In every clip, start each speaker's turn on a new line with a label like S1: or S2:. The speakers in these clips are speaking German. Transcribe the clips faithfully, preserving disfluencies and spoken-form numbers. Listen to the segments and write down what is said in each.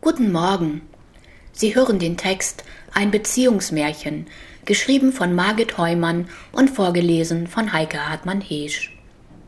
S1: Guten Morgen. Sie hören den Text Ein Beziehungsmärchen, geschrieben von Margit Heumann und vorgelesen von Heike Hartmann-Heesch.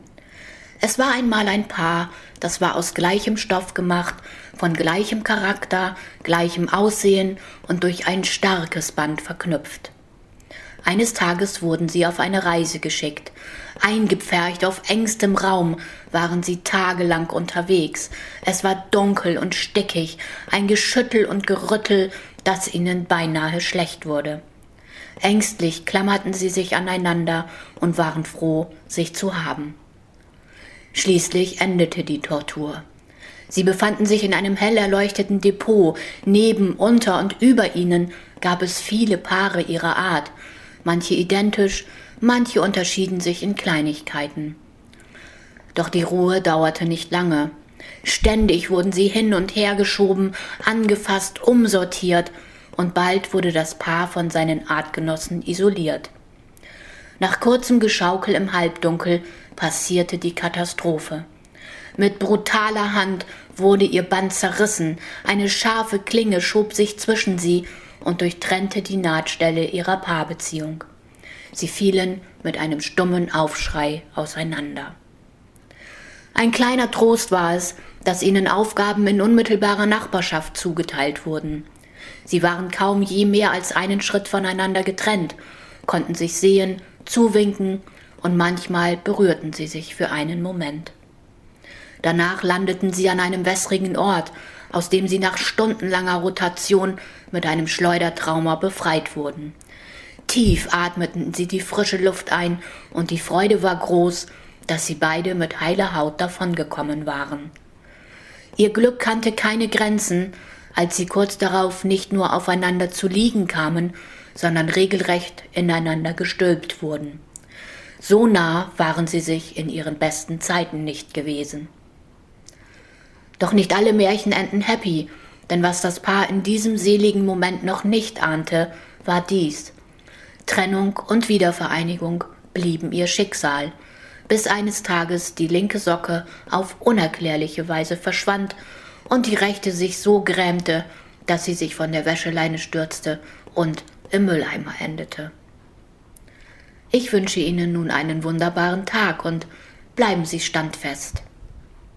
S1: Es war einmal ein Paar, das war aus gleichem Stoff gemacht, von gleichem Charakter, gleichem Aussehen und durch ein starkes Band verknüpft. Eines Tages wurden sie auf eine Reise geschickt. Eingepfercht auf engstem Raum waren sie tagelang unterwegs. Es war dunkel und stickig, ein Geschüttel und Gerüttel, dass ihnen beinahe schlecht wurde. Ängstlich klammerten sie sich aneinander und waren froh, sich zu haben. Schließlich endete die Tortur. Sie befanden sich in einem hell erleuchteten Depot. Neben, unter und über ihnen gab es viele Paare ihrer Art, manche identisch, manche unterschieden sich in Kleinigkeiten. Doch die Ruhe dauerte nicht lange. Ständig wurden sie hin und her geschoben, angefasst, umsortiert, und bald wurde das Paar von seinen Artgenossen isoliert. Nach kurzem Geschaukel im Halbdunkel passierte die Katastrophe. Mit brutaler Hand wurde ihr Band zerrissen, eine scharfe Klinge schob sich zwischen sie und durchtrennte die Nahtstelle ihrer Paarbeziehung. Sie fielen mit einem stummen Aufschrei auseinander. Ein kleiner Trost war es, dass ihnen Aufgaben in unmittelbarer Nachbarschaft zugeteilt wurden. Sie waren kaum je mehr als einen Schritt voneinander getrennt, konnten sich sehen, zuwinken und manchmal berührten sie sich für einen Moment. Danach landeten sie an einem wässrigen Ort, aus dem sie nach stundenlanger Rotation mit einem Schleudertrauma befreit wurden. Tief atmeten sie die frische Luft ein und die Freude war groß, dass sie beide mit heiler Haut davongekommen waren. Ihr Glück kannte keine Grenzen, als sie kurz darauf nicht nur aufeinander zu liegen kamen, sondern regelrecht ineinander gestülpt wurden. So nah waren sie sich in ihren besten Zeiten nicht gewesen. Doch nicht alle Märchen enden happy, denn was das Paar in diesem seligen Moment noch nicht ahnte, war dies: Trennung und Wiedervereinigung blieben ihr Schicksal, bis eines Tages die linke Socke auf unerklärliche Weise verschwand und die rechte sich so grämte, dass sie sich von der Wäscheleine stürzte und im Mülleimer endete. Ich wünsche Ihnen nun einen wunderbaren Tag und bleiben Sie standfest.